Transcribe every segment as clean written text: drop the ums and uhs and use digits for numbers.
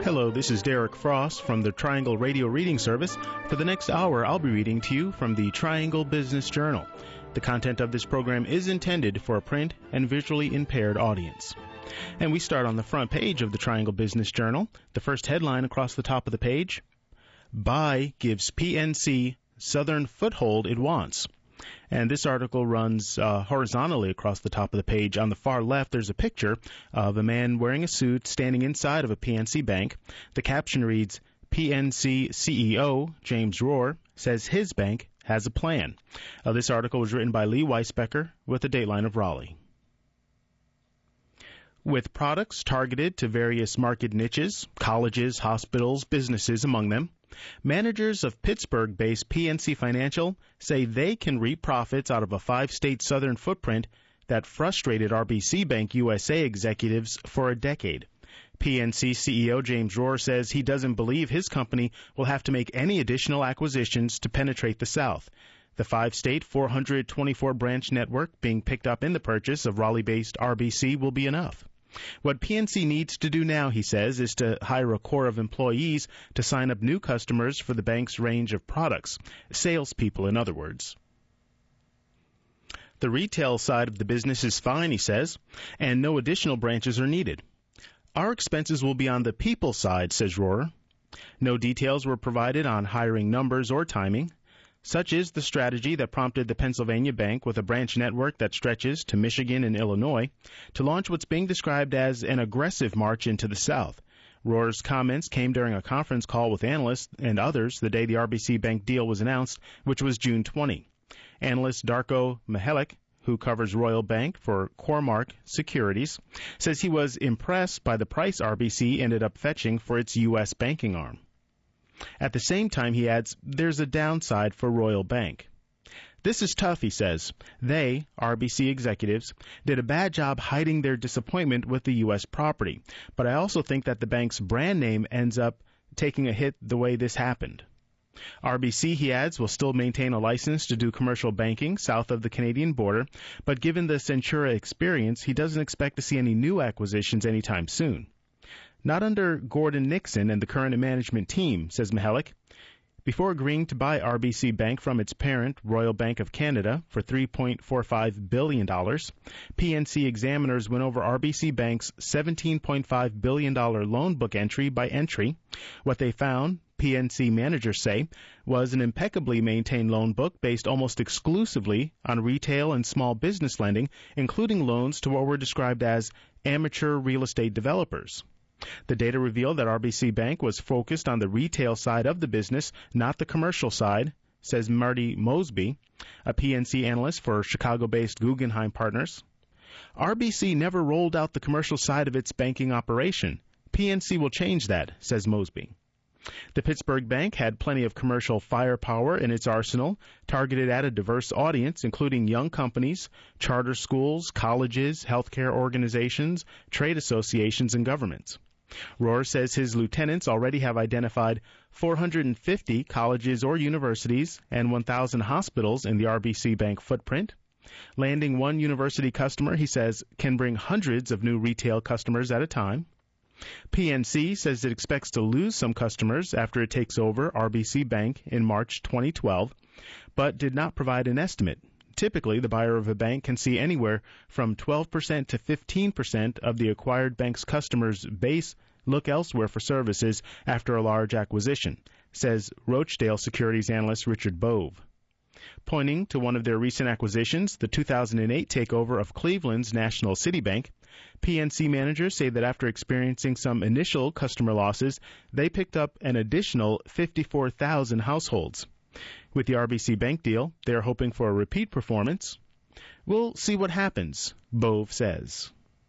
Hello, this is Derek Frost from the Triangle Radio Reading Service. For the next hour, I'll be reading to you from the Triangle Business Journal. The content of this program is intended for a print and visually impaired audience. And we start on the front page of the Triangle Business Journal. The first headline across the top of the page, Buy gives PNC Southern foothold it wants. And this article runs horizontally across the top of the page. On the far left, there's a picture of a man wearing a suit standing inside of a PNC bank. The caption reads, PNC CEO James Rohr says his bank has a plan. This article was written by Lee Weisbecker with a dateline of Raleigh. With products targeted to various market niches, colleges, hospitals, businesses among them, managers of Pittsburgh-based PNC Financial say they can reap profits out of a 5-state southern footprint that frustrated RBC Bank USA executives for a decade. PNC CEO James Rohr says he doesn't believe his company will have to make any additional acquisitions to penetrate the South. The 5-state, 424-branch network being picked up in the purchase of Raleigh-based RBC will be enough. What PNC needs to do now, he says, is to hire a core of employees to sign up new customers for the bank's range of products. Salespeople, in other words. The retail side of the business is fine, he says, and no additional branches are needed. Our expenses will be on the people side, says Rohr. No details were provided on hiring numbers or timing. Such is the strategy that prompted the Pennsylvania Bank, with a branch network that stretches to Michigan and Illinois, to launch what's being described as an aggressive march into the South. Rohr's comments came during a conference call with analysts and others the day the RBC Bank deal was announced, which was June 20. Analyst Darko Mihelic, who covers Royal Bank for Cormark Securities, says he was impressed by the price RBC ended up fetching for its U.S. banking arm. At the same time, he adds, there's a downside for Royal Bank. This is tough, he says. They, RBC executives, did a bad job hiding their disappointment with the U.S. property, but I also think that the bank's brand name ends up taking a hit the way this happened. RBC, he adds, will still maintain a license to do commercial banking south of the Canadian border, but given the Centura experience, he doesn't expect to see any new acquisitions anytime soon. Not under Gordon Nixon and the current management team, says Mihelic. Before agreeing to buy RBC Bank from its parent, Royal Bank of Canada, for $3.45 billion, PNC examiners went over RBC Bank's $17.5 billion loan book entry by entry. What they found, PNC managers say, was an impeccably maintained loan book based almost exclusively on retail and small business lending, including loans to what were described as amateur real estate developers. The data revealed that RBC Bank was focused on the retail side of the business, not the commercial side, says Marty Mosby, a PNC analyst for Chicago-based Guggenheim Partners. RBC never rolled out the commercial side of its banking operation. PNC will change that, says Mosby. The Pittsburgh Bank had plenty of commercial firepower in its arsenal, targeted at a diverse audience, including young companies, charter schools, colleges, healthcare organizations, trade associations, and governments. Rohr says his lieutenants already have identified 450 colleges or universities and 1,000 hospitals in the RBC Bank footprint. Landing one university customer, he says, can bring hundreds of new retail customers at a time. PNC says it expects to lose some customers after it takes over RBC Bank in March 2012, but did not provide an estimate. Typically, the buyer of a bank can see anywhere from 12% to 15% of the acquired bank's customers' base look elsewhere for services after a large acquisition, says Rochdale Securities analyst Richard Bove. Pointing to one of their recent acquisitions, the 2008 takeover of Cleveland's National City Bank, PNC managers say that after experiencing some initial customer losses, they picked up an additional 54,000 households. With the RBC Bank deal, they're hoping for a repeat performance. We'll see what happens, Bove says.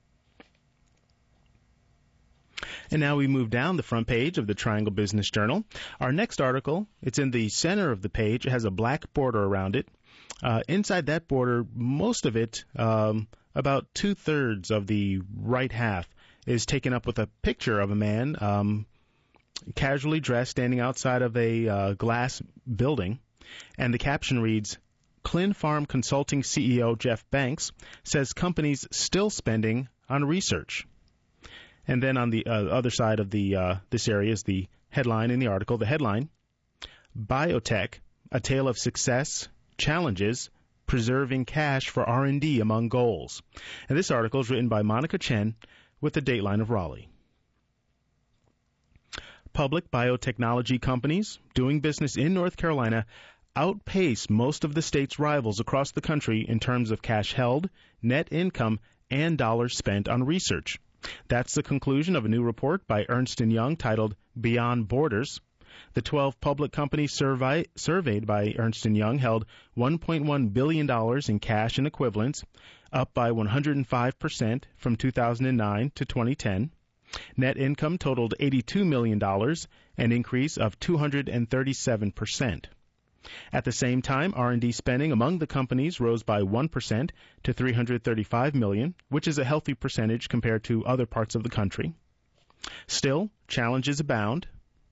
And now we move down the front page of the Triangle Business Journal. Our next article, it's in the center of the page. It has a black border around it. Inside that border, most of it, about two-thirds of the right half, is taken up with a picture of a man casually dressed standing outside of a glass building. And the caption reads, Clin Farm Consulting CEO Jeff Banks says companies still spending on research. And then on the other side of the this area is the headline in the article. The headline, Biotech, a tale of success, challenges, preserving cash for R&D among goals. And this article is written by Monica Chen with the Dateline of Raleigh. Public biotechnology companies doing business in North Carolina outpace most of the state's rivals across the country in terms of cash held, net income, and dollars spent on research. That's the conclusion of a new report by Ernst & Young titled Beyond Borders. The 12 public companies surveyed by Ernst & Young held $1.1 billion in cash and equivalents, up by 105% from 2009 to 2010. Net income totaled $82 million, an increase of 237%. At the same time, R&D spending among the companies rose by 1% to $335 million, which is a healthy percentage compared to other parts of the country. Still, challenges abound.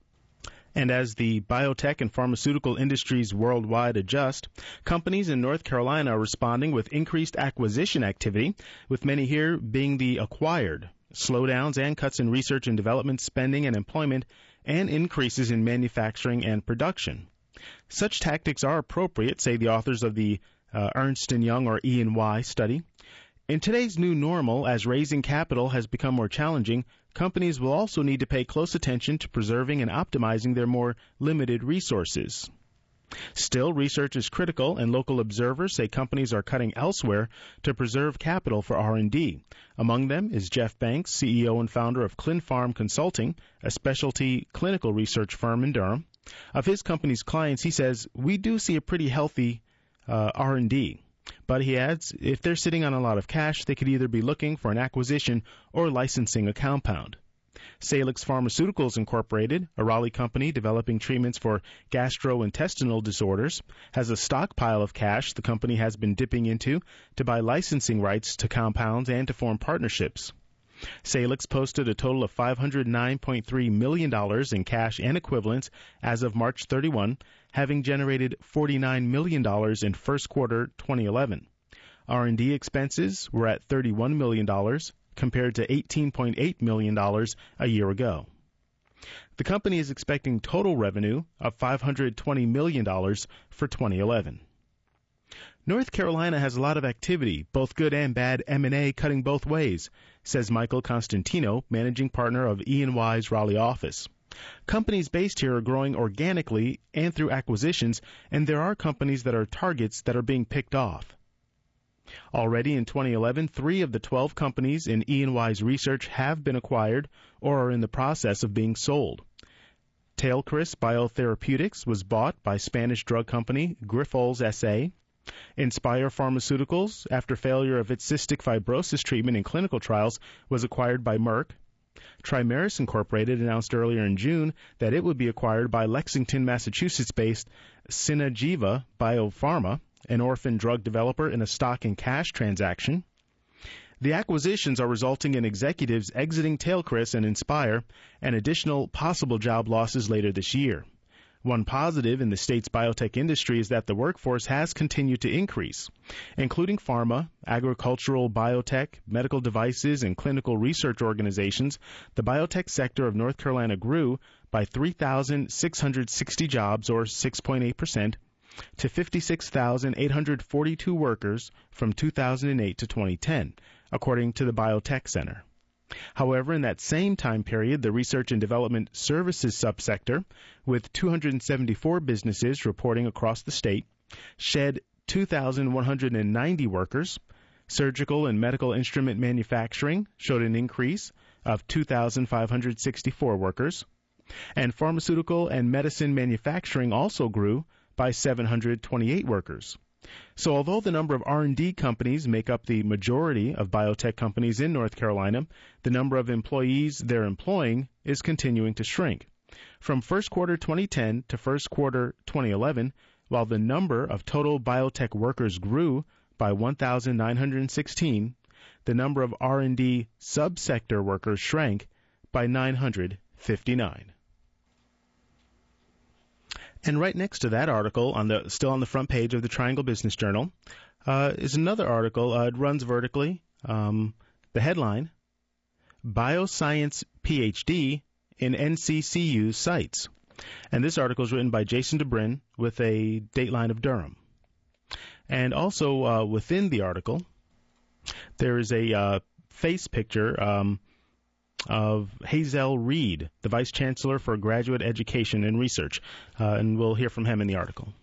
And as the biotech and pharmaceutical industries worldwide adjust, companies in North Carolina are responding with increased acquisition activity, with many here being the acquired, slowdowns and cuts in research and development spending and employment, and increases in manufacturing and production. Such tactics are appropriate, say the authors of the Ernst & Young or E&Y study. In today's new normal, as raising capital has become more challenging, companies will also need to pay close attention to preserving and optimizing their more limited resources. Still, research is critical, and local observers say companies are cutting elsewhere to preserve capital for R&D. Among them is Jeff Banks, CEO and founder of ClinPharm Consulting, a specialty clinical research firm in Durham. Of his company's clients, he says, we do see a pretty healthy R&D. But he adds, if they're sitting on a lot of cash, they could either be looking for an acquisition or licensing a compound. Salix Pharmaceuticals Incorporated, a Raleigh company developing treatments for gastrointestinal disorders, has a stockpile of cash the company has been dipping into to buy licensing rights to compounds and to form partnerships. Salix posted a total of $509.3 million in cash and equivalents as of March 31, having generated $49 million in first quarter 2011. R&D expenses were at $31 million compared to $18.8 million a year ago. The company is expecting total revenue of $520 million for 2011. North Carolina has a lot of activity, both good and bad M&A cutting both ways, says Michael Constantino, managing partner of E&Y's Raleigh office. Companies based here are growing organically and through acquisitions, and there are companies that are targets that are being picked off. Already in 2011, 3 of the 12 companies in E&Y's research have been acquired or are in the process of being sold. Tailcris Biotherapeutics was bought by Spanish drug company Grifols S.A. Inspire Pharmaceuticals, after failure of its cystic fibrosis treatment in clinical trials, was acquired by Merck. Trimeris Incorporated announced earlier in June that it would be acquired by Lexington, Massachusetts-based Synageva Biopharma, an orphan drug developer, in a stock and cash transaction. The acquisitions are resulting in executives exiting Tailcris and Inspire and additional possible job losses later this year. One positive in the state's biotech industry is that the workforce has continued to increase. Including pharma, agricultural, biotech, medical devices, and clinical research organizations, the biotech sector of North Carolina grew by 3,660 jobs, or 6.8%, to 56,842 workers from 2008 to 2010, according to the Biotech Center. However, in that same time period, the research and development services subsector, with 274 businesses reporting across the state, shed 2,190 workers. Surgical and medical instrument manufacturing showed an increase of 2,564 workers. And pharmaceutical and medicine manufacturing also grew by 728 workers. So although the number of R&D companies make up the majority of biotech companies in North Carolina, the number of employees they're employing is continuing to shrink. From first quarter 2010 to first quarter 2011, while the number of total biotech workers grew by 1,916, the number of R&D subsector workers shrank by 959. And right next to that article, still on the front page of the Triangle Business Journal, is another article. It runs vertically. The headline, Bioscience PhD in NCCU sites. And this article is written by Jason DeBrin with a dateline of Durham. And also within the article, there is a face picture of Hazel Reid, the Vice Chancellor for Graduate Education and Research. And we'll hear from him in the article.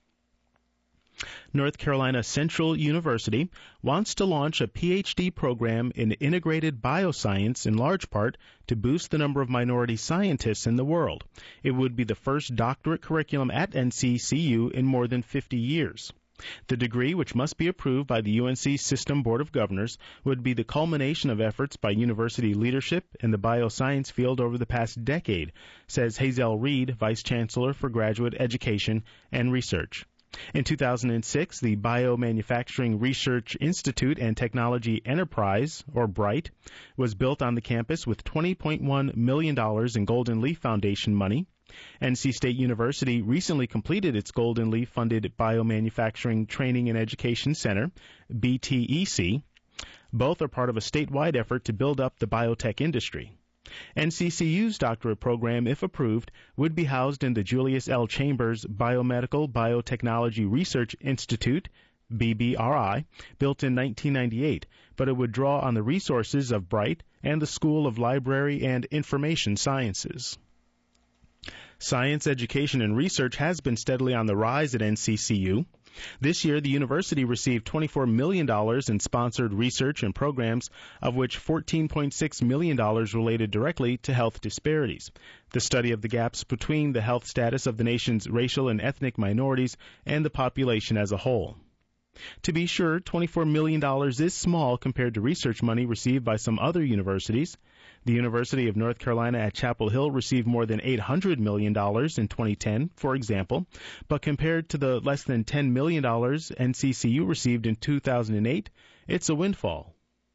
North Carolina Central University wants to launch a PhD program in integrated bioscience in large part to boost the number of minority scientists in the world. It would be the first doctorate curriculum at NCCU in more than 50 years. The degree, which must be approved by the UNC System Board of Governors, would be the culmination of efforts by university leadership in the bioscience field over the past decade, says Hazel Reid, Vice Chancellor for Graduate Education and Research. In 2006, the Biomanufacturing Research Institute and Technology Enterprise, or BRIGHT, was built on the campus with $20.1 million in Golden Leaf Foundation money. NC State University recently completed its Golden Leaf-funded Biomanufacturing Training and Education Center, BTEC. Both are part of a statewide effort to build up the biotech industry. NCCU's doctorate program, if approved, would be housed in the Julius L. Chambers Biomedical Biotechnology Research Institute, BBRI, built in 1998, but it would draw on the resources of BRIGHT and the School of Library and Information Sciences. Science, education, and research has been steadily on the rise at NCCU. This year, the university received $24 million in sponsored research and programs, of which $14.6 million related directly to health disparities, the study of the gaps between the health status of the nation's racial and ethnic minorities and the population as a whole. To be sure, $24 million is small compared to research money received by some other universities. The University of North Carolina at Chapel Hill received more than $800 million in 2010, for example, but compared to the less than $10 million NCCU received in 2008, it's a windfall.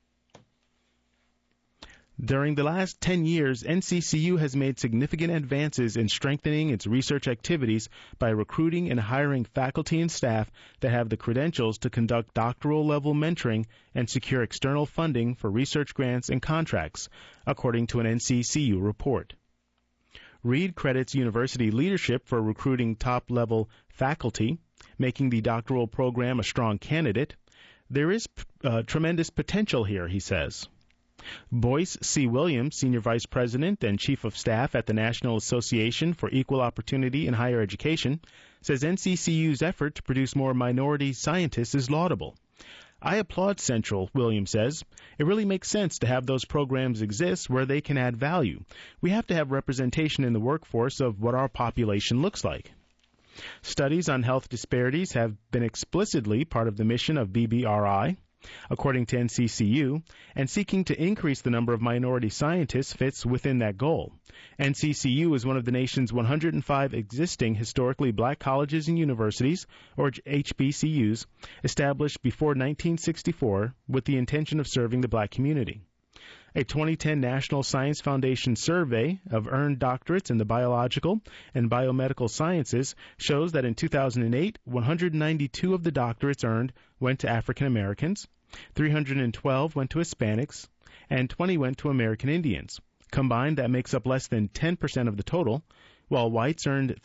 During the last 10 years, NCCU has made significant advances in strengthening its research activities by recruiting and hiring faculty and staff that have the credentials to conduct doctoral-level mentoring and secure external funding for research grants and contracts, according to an NCCU report. Reid credits university leadership for recruiting top-level faculty, making the doctoral program a strong candidate. There is tremendous potential here, he says. Boyce C. Williams, Senior Vice President and Chief of Staff at the National Association for Equal Opportunity in Higher Education, says NCCU's effort to produce more minority scientists is laudable. I applaud Central, Williams says. It really makes sense to have those programs exist where they can add value. We have to have representation in the workforce of what our population looks like. Studies on health disparities have been explicitly part of the mission of BBRI. According to NCCU, and seeking to increase the number of minority scientists fits within that goal. NCCU is one of the nation's 105 existing historically black colleges and universities, or HBCUs, established before 1964 with the intention of serving the black community. A 2010 National Science Foundation survey of earned doctorates in the biological and biomedical sciences shows that in 2008, 192 of the doctorates earned went to African Americans, 312 went to Hispanics, and 20 went to American Indians. Combined, that makes up less than 10% of the total, while whites earned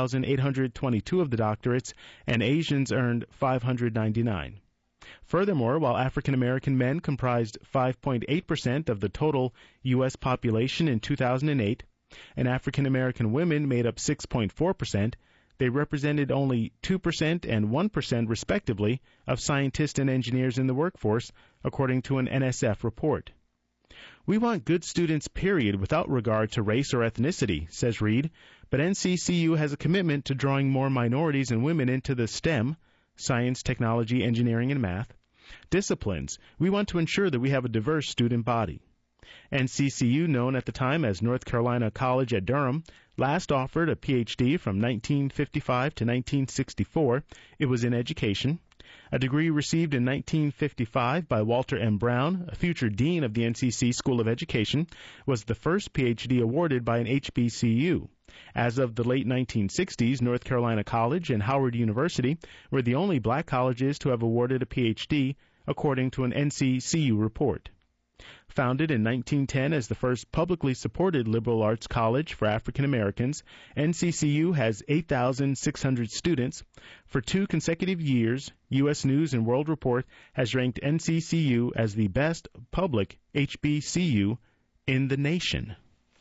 3,822 of the doctorates and Asians earned 599. Furthermore, while African American men comprised 5.8% of the total U.S. population in 2008, and African American women made up 6.4%, they represented only 2% and 1% respectively of scientists and engineers in the workforce, according to an NSF report. We want good students, period, without regard to race or ethnicity, says Reid, but NCCU has a commitment to drawing more minorities and women into the STEM, science, technology, engineering, and math, disciplines. We want to ensure that we have a diverse student body. NCCU, known at the time as North Carolina College at Durham, last offered a Ph.D. from 1955 to 1964. It was in education. A degree received in 1955 by Walter M. Brown, a future dean of the NCC School of Education, was the first Ph.D. awarded by an HBCU. As of the late 1960s, North Carolina College and Howard University were the only black colleges to have awarded a Ph.D., according to an NCCU report. Founded in 1910 as the first publicly supported liberal arts college for African Americans, NCCU has 8,600 students. For 2 consecutive years, U.S. News and World Report has ranked NCCU as the best public HBCU in the nation.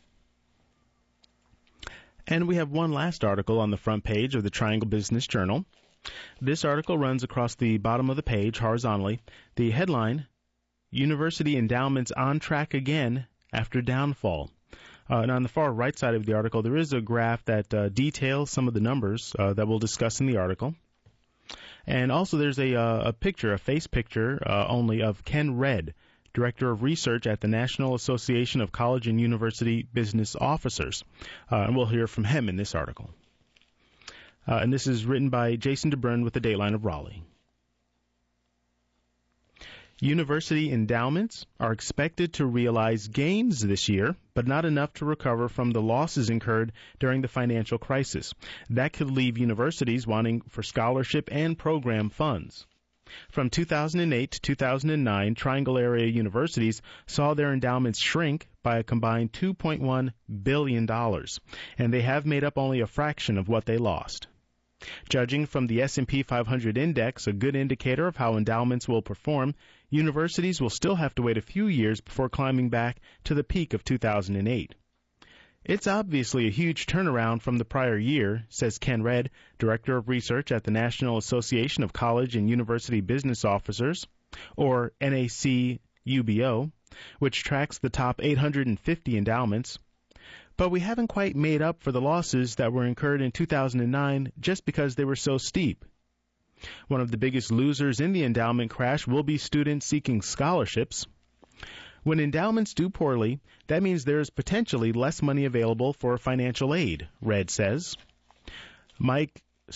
And we have one last article on the front page of the Triangle Business Journal. This article runs across the bottom of the page horizontally. The headline, University Endowments on Track Again After Downfall. And on the far right side of the article, there is a graph that details some of the numbers that we'll discuss in the article. And also there's a picture, a face picture only, of Ken Redd, Director of Research at the National Association of College and University Business Officers. And we'll hear from him in this article. And this is written by Jason DeBrun with the Dateline of Raleigh. University endowments are expected to realize gains this year, but not enough to recover from the losses incurred during the financial crisis. That could leave universities wanting for scholarship and program funds. From 2008 to 2009, Triangle area universities saw their endowments shrink by a combined $2.1 billion, and they have made up only a fraction of what they lost. Judging from the S&P 500 index, a good indicator of how endowments will perform, universities will still have to wait a few years before climbing back to the peak of 2008. It's obviously a huge turnaround from the prior year, says Ken Redd, Director of Research at the National Association of College and University Business Officers, or NACUBO, which tracks the top 850 endowments. But we haven't quite made up for the losses that were incurred in 2009 just because they were so steep. One of the biggest losers in the endowment crash will be students seeking scholarships. When endowments do poorly, that means there is potentially less money available for financial aid, Redd says. Mark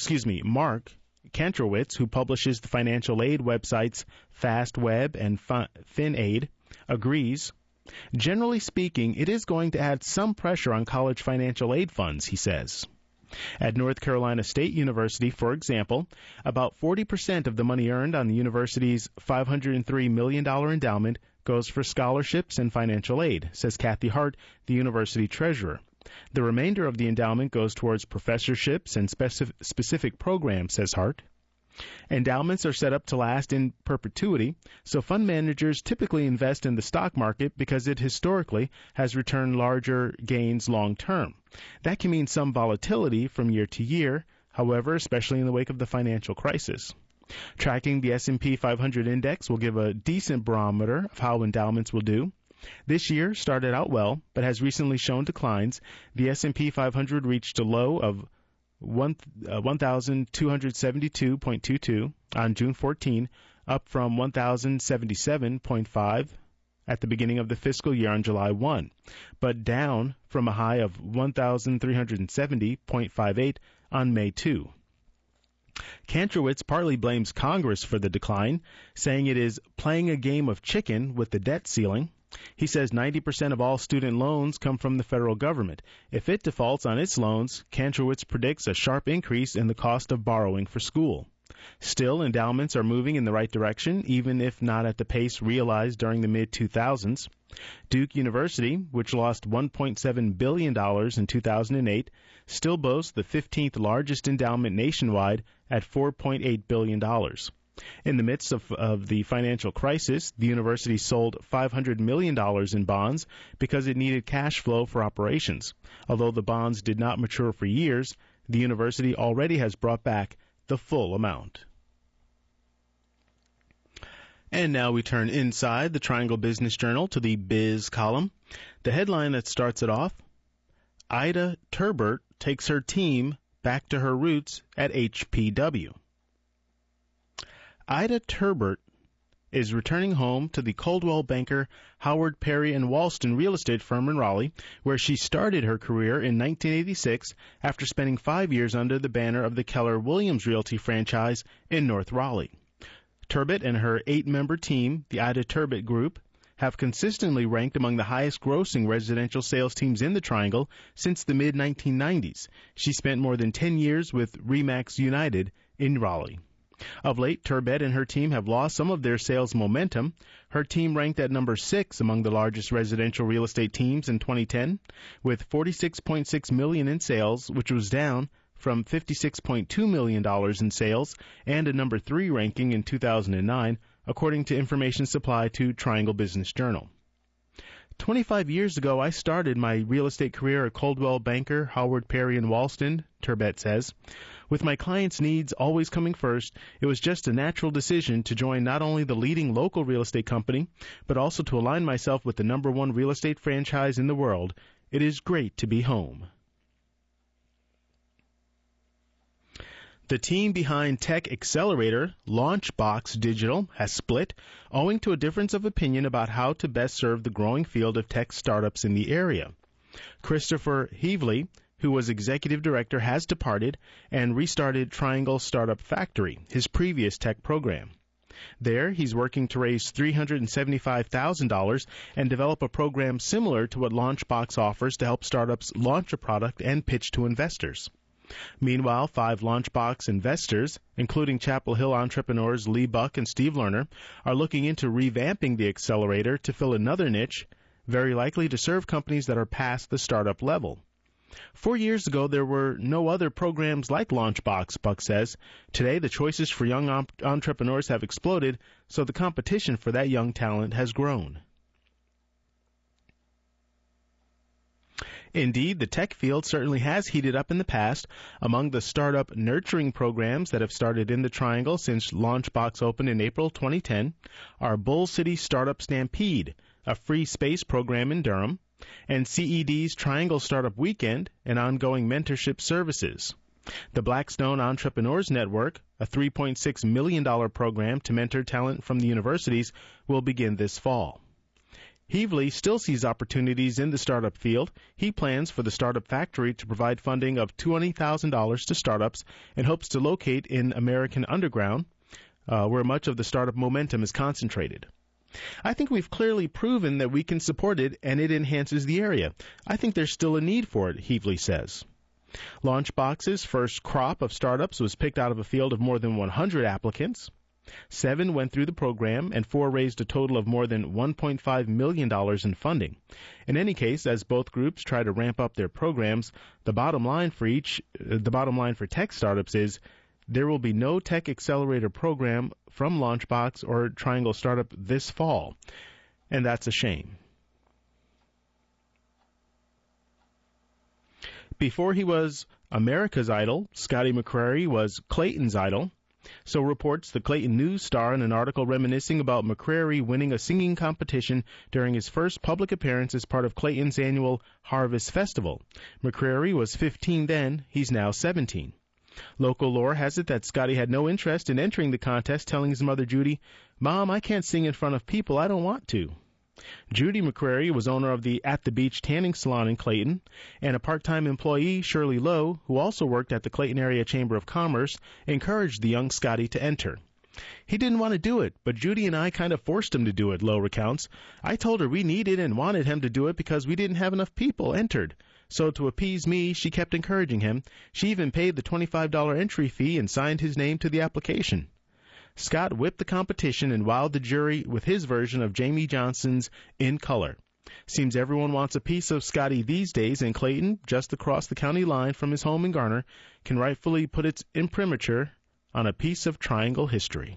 Kantrowitz, who publishes the financial aid websites FastWeb and FinAid, agrees. Generally speaking, it is going to add some pressure on college financial aid funds, he says. At North Carolina State University, for example, about 40% of the money earned on the university's $503 million endowment goes for scholarships and financial aid, says Kathy Hart, the university treasurer. The remainder of the endowment goes towards professorships and specific programs, says Hart. Endowments are set up to last in perpetuity, so fund managers typically invest in the stock market because it historically has returned larger gains long term. That can mean some volatility from year to year, however, especially in the wake of the financial crisis. Tracking the S&P 500 index will give a decent barometer of how endowments will do. This year started out well, but has recently shown declines. The S&P 500 reached a low of 1,272.22 on June 14, up from 1,077.5 at the beginning of the fiscal year on July 1, but down from a high of 1,370.58 on May 2. Kantrowitz partly blames Congress for the decline, saying it is playing a game of chicken with the debt ceiling. He says 90% of all student loans come from the federal government. If it defaults on its loans, Kantrowitz predicts a sharp increase in the cost of borrowing for school. Still, endowments are moving in the right direction, even if not at the pace realized during the mid-2000s. Duke University, which lost $1.7 billion in 2008, still boasts the 15th largest endowment nationwide at $4.8 billion. In the midst of the financial crisis, the university sold $500 million in bonds because it needed cash flow for operations. Although the bonds did not mature for years, the university already has brought back the full amount. And now we turn inside the Triangle Business Journal to the Biz column. The headline that starts it off, Ida Turbert takes her team back to her roots at HPW. Ida Turbert is returning home to the Coldwell Banker, Howard Perry & Walston real estate firm in Raleigh, where she started her career in 1986 after spending 5 years under the banner of the Keller Williams Realty franchise in North Raleigh. Turbot and her 8-member team, the Ida Turbot Group, have consistently ranked among the highest-grossing residential sales teams in the Triangle since the mid-1990s. She spent more than 10 years with RE/MAX United in Raleigh. Of late, Turbet and her team have lost some of their sales momentum. Her team ranked at number 6 among the largest residential real estate teams in 2010, with $46.6 million in sales, which was down from $56.2 million in sales and a number 3 ranking in 2009, according to information supplied to Triangle Business Journal. 25 years ago, I started my real estate career at Coldwell Banker, Howard Perry & Walston, Turbet says. With my clients' needs always coming first, it was just a natural decision to join not only the leading local real estate company, but also to align myself with the number 1 real estate franchise in the world. It is great to be home. The team behind tech accelerator Launchbox Digital has split, owing to a difference of opinion about how to best serve the growing field of tech startups in the area. Christopher Heavley, who was executive director, has departed and restarted Triangle Startup Factory, his previous tech program. There, he's working to raise $375,000 and develop a program similar to what Launchbox offers to help startups launch a product and pitch to investors. Meanwhile, 5 Launchbox investors, including Chapel Hill entrepreneurs Lee Buck and Steve Lerner, are looking into revamping the accelerator to fill another niche, very likely to serve companies that are past the startup level. 4 years ago, there were no other programs like Launchbox, Buck says. Today, the choices for young entrepreneurs have exploded, so the competition for that young talent has grown. Indeed, the tech field certainly has heated up in the past. Among the startup nurturing programs that have started in the Triangle since Launchbox opened in April 2010 are Bull City Startup Stampede, a free space program in Durham, and CED's Triangle Startup Weekend, and ongoing mentorship services. The Blackstone Entrepreneurs Network, a $3.6 million program to mentor talent from the universities, will begin this fall. Heavley still sees opportunities in the startup field. He plans for the Startup Factory to provide funding of $20,000 to startups and hopes to locate in American Underground, where much of the startup momentum is concentrated. I think we've clearly proven that we can support it and it enhances the area. I think there's still a need for it, Heavley says. Launchbox's first crop of startups was picked out of a field of more than 100 applicants. 7 went through the program, and 4 raised a total of more than $1.5 million in funding. In any case, as both groups try to ramp up their programs, the bottom line for tech startups is there will be no tech accelerator program from Launchbox or Triangle Startup this fall, and that's a shame. Before he was America's Idol, Scotty McCreery was Clayton's Idol. So reports the Clayton News-Star in an article reminiscing about McCreery winning a singing competition during his first public appearance as part of Clayton's annual Harvest Festival. McCreery was 15 then. He's now 17. Local lore has it that Scotty had no interest in entering the contest, telling his mother Judy, "Mom, I can't sing in front of people. I don't want to." Judy McCreery was owner of the At the Beach Tanning Salon in Clayton, and a part-time employee, Shirley Lowe, who also worked at the Clayton Area Chamber of Commerce, encouraged the young Scotty to enter. He didn't want to do it, but Judy and I kind of forced him to do it, Lowe recounts. I told her we needed and wanted him to do it because we didn't have enough people entered. So to appease me, she kept encouraging him. She even paid the $25 entry fee and signed his name to the application. Scott whipped the competition and wowed the jury with his version of Jamie Johnson's In Color. Seems everyone wants a piece of Scotty these days, and Clayton, just across the county line from his home in Garner, can rightfully put its imprimatur on a piece of Triangle history.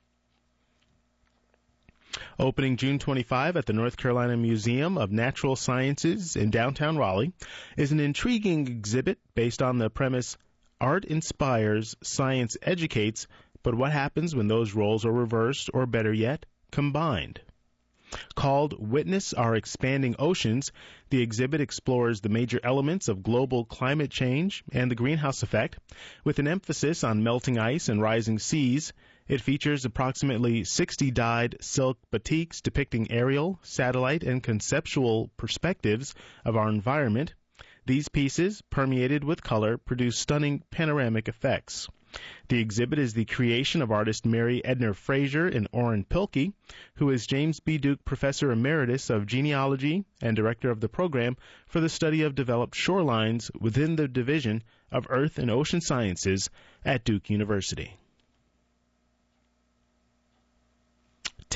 Opening June 25 at the North Carolina Museum of Natural Sciences in downtown Raleigh is an intriguing exhibit based on the premise, "Art inspires, science educates, but what happens when those roles are reversed, or better yet, combined?" Called Witness Our Expanding Oceans, the exhibit explores the major elements of global climate change and the greenhouse effect, with an emphasis on melting ice and rising seas. It features approximately 60 dyed silk batiks depicting aerial, satellite, and conceptual perspectives of our environment. These pieces, permeated with color, produce stunning panoramic effects. The exhibit is the creation of artist Mary Edner Fraser and Orrin Pilkey, who is James B. Duke Professor Emeritus of Genealogy and Director of the Program for the Study of Developed Shorelines within the Division of Earth and Ocean Sciences at Duke University.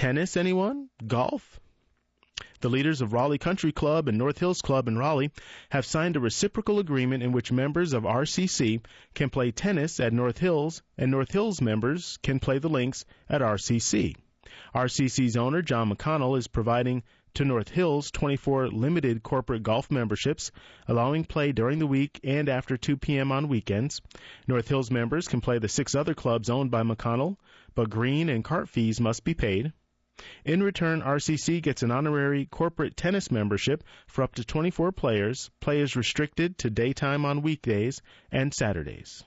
Tennis, anyone? Golf? The leaders of Raleigh Country Club and North Hills Club in Raleigh have signed a reciprocal agreement in which members of RCC can play tennis at North Hills, and North Hills members can play the links at RCC. RCC's owner, John McConnell, is providing to North Hills 24 limited corporate golf memberships, allowing play during the week and after 2 p.m. on weekends. North Hills members can play the 6 other clubs owned by McConnell, but green and cart fees must be paid. In return, RCC gets an honorary corporate tennis membership for up to 24 players. Play is restricted to daytime on weekdays and Saturdays.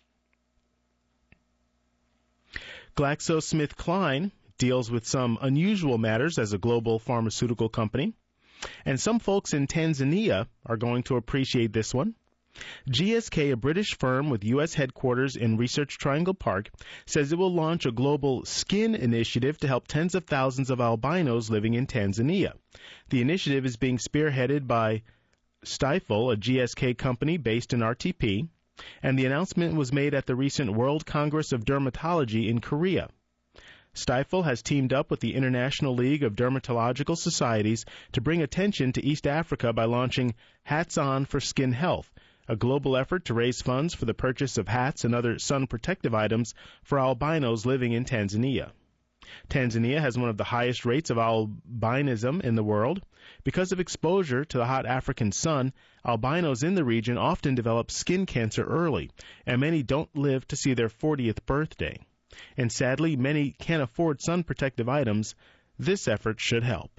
GlaxoSmithKline deals with some unusual matters as a global pharmaceutical company, and some folks in Tanzania are going to appreciate this one. GSK, a British firm with U.S. headquarters in Research Triangle Park, says it will launch a global skin initiative to help tens of thousands of albinos living in Tanzania. The initiative is being spearheaded by Stifel, a GSK company based in RTP, and the announcement was made at the recent World Congress of Dermatology in Korea. Stifel has teamed up with the International League of Dermatological Societies to bring attention to East Africa by launching Hats On for Skin Health, a global effort to raise funds for the purchase of hats and other sun protective items for albinos living in Tanzania. Tanzania has one of the highest rates of albinism in the world. Because of exposure to the hot African sun, albinos in the region often develop skin cancer early, and many don't live to see their 40th birthday. And sadly, many can't afford sun protective items. This effort should help.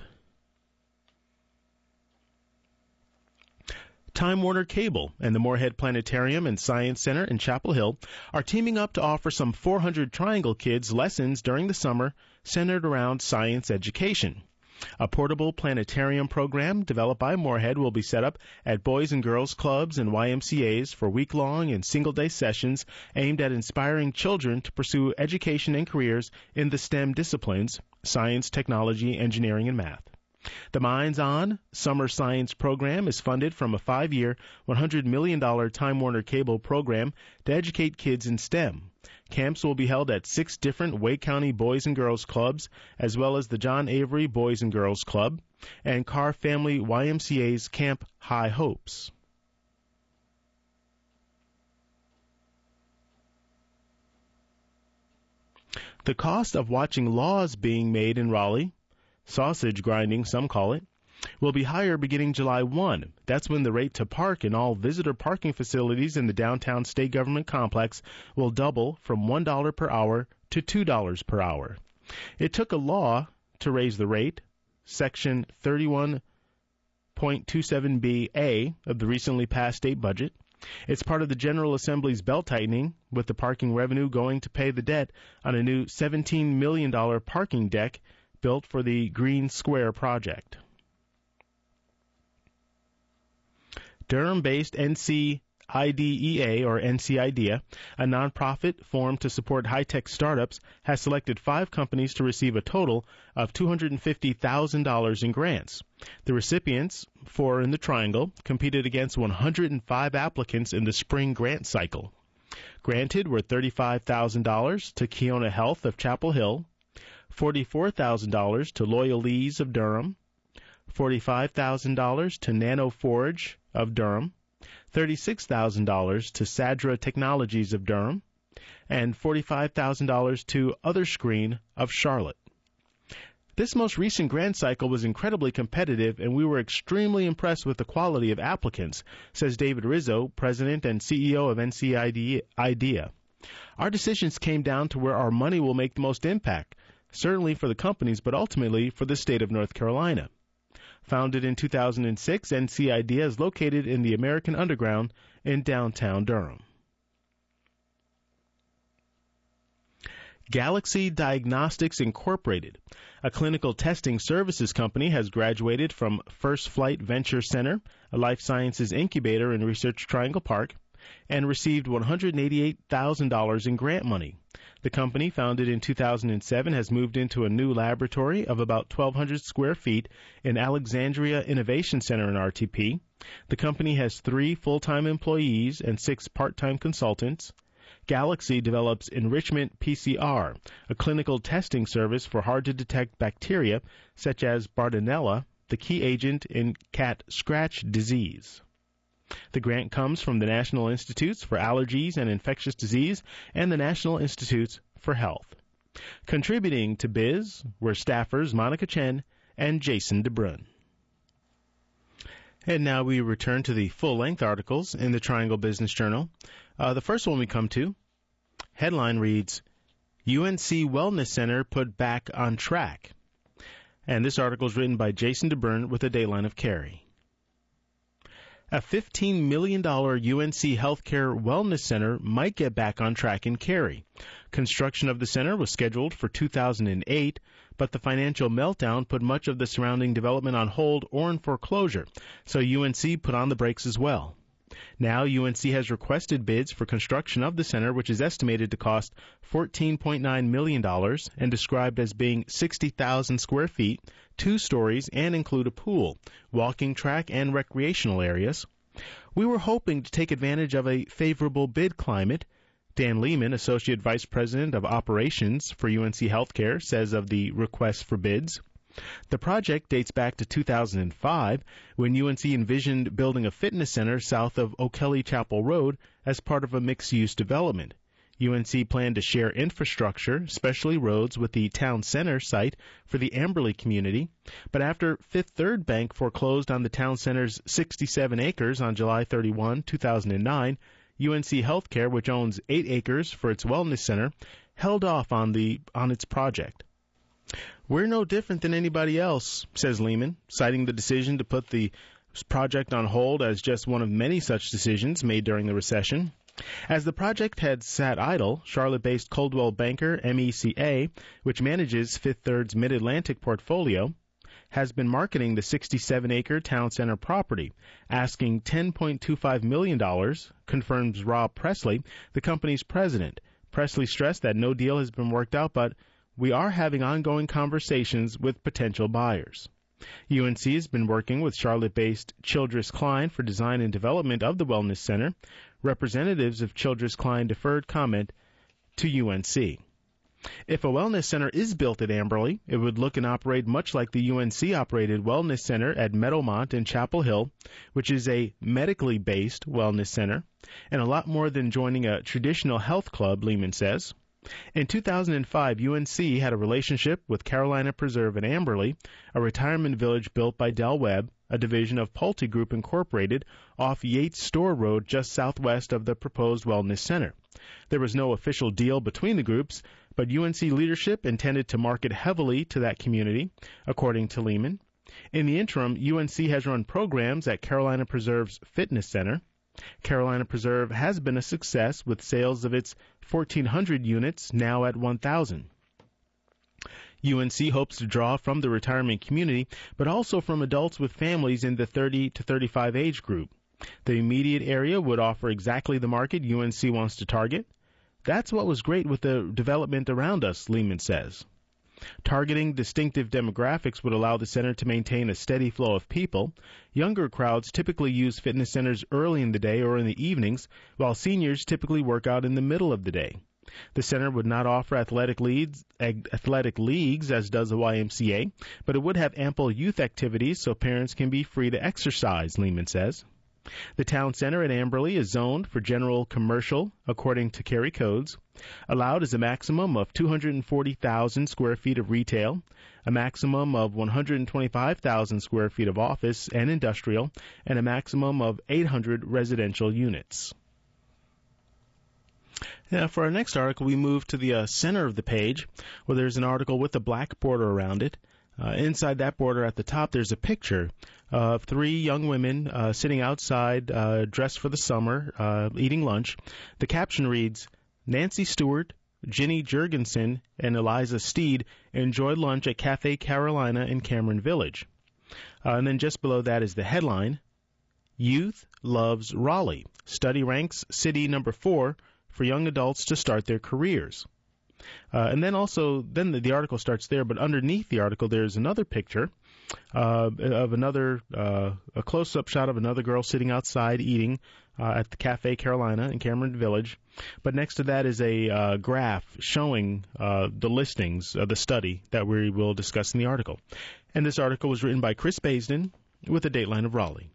Time Warner Cable and the Moorhead Planetarium and Science Center in Chapel Hill are teaming up to offer some 400 Triangle kids lessons during the summer centered around science education. A portable planetarium program developed by Moorhead will be set up at Boys and Girls Clubs and YMCAs for week-long and single-day sessions aimed at inspiring children to pursue education and careers in the STEM disciplines, science, technology, engineering, and math. The Minds On Summer Science Program is funded from a 5-year, $100 million Time Warner Cable program to educate kids in STEM. Camps will be held at 6 different Wake County Boys and Girls Clubs, as well as the John Avery Boys and Girls Club, and Carr Family YMCA's Camp High Hopes. The cost of watching laws being made in Raleigh, sausage grinding some call it, will be higher beginning July 1. That's when the rate to park in all visitor parking facilities in the downtown state government complex will double from $1 per hour to $2 per hour. It took a law to raise the rate, Section 31.27B(a) of the recently passed state budget. It's part of the General Assembly's belt-tightening, with the parking revenue going to pay the debt on a new $17 million parking deck built for the Green Square project. Durham-based NCIDEA, or NCIDEA, a nonprofit formed to support high-tech startups, has selected 5 companies to receive a total of $250,000 in grants. The recipients, 4 in the Triangle, competed against 105 applicants in the spring grant cycle. Granted were $35,000 to Kiona Health of Chapel Hill, $44,000 to Loyalese of Durham, $45,000 to NanoForge of Durham, $36,000 to Sadra Technologies of Durham, and $45,000 to OtherScreen of Charlotte. This most recent grant cycle was incredibly competitive, and we were extremely impressed with the quality of applicants, says David Rizzo, President and CEO of NCIDEA. Our decisions came down to where our money will make the most impact, certainly for the companies, but ultimately for the state of North Carolina. Founded in 2006, NCIDEA is located in the American Underground in downtown Durham. Galaxy Diagnostics Incorporated, a clinical testing services company, has graduated from First Flight Venture Center, a life sciences incubator in Research Triangle Park, and received $188,000 in grant money. The company, founded in 2007, has moved into a new laboratory of about 1,200 square feet in Alexandria Innovation Center in RTP. The company has 3 full-time employees and 6 part-time consultants. Galaxy develops Enrichment PCR, a clinical testing service for hard-to-detect bacteria such as Bartonella, the key agent in cat scratch disease. The grant comes from the National Institutes for Allergies and Infectious Disease and the National Institutes for Health. Contributing to Biz were staffers Monica Chen and Jason DeBrun. And now we return to the full-length articles in the Triangle Business Journal. The first one we come to, headline reads, UNC Wellness Center put back on track. And this article is written by Jason DeBrun with a dateline of Cary. A $15 million UNC Healthcare Wellness Center might get back on track in Cary. Construction of the center was scheduled for 2008, but the financial meltdown put much of the surrounding development on hold or in foreclosure, so UNC put on the brakes as well. Now UNC has requested bids for construction of the center, which is estimated to cost $14.9 million and described as being 60,000 square feet, 2 stories, and include a pool, walking track, and recreational areas. We were hoping to take advantage of a favorable bid climate, Dan Lehman, Associate Vice President of Operations for UNC Healthcare, says of the request for bids. The project dates back to 2005, when UNC envisioned building a fitness center south of O'Kelly Chapel Road as part of a mixed-use development. UNC planned to share infrastructure, especially roads, with the town center site for the Amberley community. But after Fifth Third Bank foreclosed on the town center's 67 acres on July 31, 2009, UNC Healthcare, which owns 8 acres for its wellness center, held off on its project. We're no different than anybody else, says Lehman, citing the decision to put the project on hold as just one of many such decisions made during the recession. As the project had sat idle, Charlotte-based Coldwell Banker MECA, which manages Fifth Third's Mid-Atlantic portfolio, has been marketing the 67-acre town center property, asking $10.25 million, confirms Rob Presley, the company's president. Presley stressed that no deal has been worked out, but we are having ongoing conversations with potential buyers. UNC has been working with Charlotte-based Childress Klein for design and development of the Wellness Center. Representatives of Childress Klein deferred comment to UNC. If a wellness center is built at Amberley, it would look and operate much like the UNC-operated Wellness Center at Meadowmont and Chapel Hill, which is a medically-based wellness center, and a lot more than joining a traditional health club, Lehman says. In 2005, UNC had a relationship with Carolina Preserve in Amberley, a retirement village built by Del Webb, a division of Pulte Group Incorporated, off Yates Store Road just southwest of the proposed wellness center. There was no official deal between the groups, but UNC leadership intended to market heavily to that community, according to Lehman. In the interim, UNC has run programs at Carolina Preserve's Fitness Center. Carolina Preserve has been a success with sales of its 1,400 units, now at 1,000. UNC hopes to draw from the retirement community, but also from adults with families in the 30 to 35 age group. The immediate area would offer exactly the market UNC wants to target. That's what was great with the development around us, Lehman says. Targeting distinctive demographics would allow the center to maintain a steady flow of people. Younger crowds typically use fitness centers early in the day or in the evenings, while seniors typically work out in the middle of the day. The center would not offer athletic leagues as does the YMCA, but it would have ample youth activities so parents can be free to exercise, Lehman says. The town center at Amberley is zoned for general commercial, according to Cary codes. Allowed is a maximum of 240,000 square feet of retail, a maximum of 125,000 square feet of office and industrial, and a maximum of 800 residential units. Now, for our next article, we move to the center of the page, where there's an article with a black border around it. Inside that border at the top, there's a picture of 3 young women sitting outside, dressed for the summer, eating lunch. The caption reads, Nancy Stewart, Ginny Jurgensen, and Eliza Steed enjoyed lunch at Cafe Carolina in Cameron Village. And then just below that is the headline, Youth Loves Raleigh. Study ranks city number 4 for young adults to start their careers. And then the article starts there, but underneath the article there's another picture of another, a close-up shot of another girl sitting outside eating at the Cafe Carolina in Cameron Village. But next to that is a graph showing the listings of the study that we will discuss in the article. And this article was written by Chris Baisden with a dateline of Raleigh.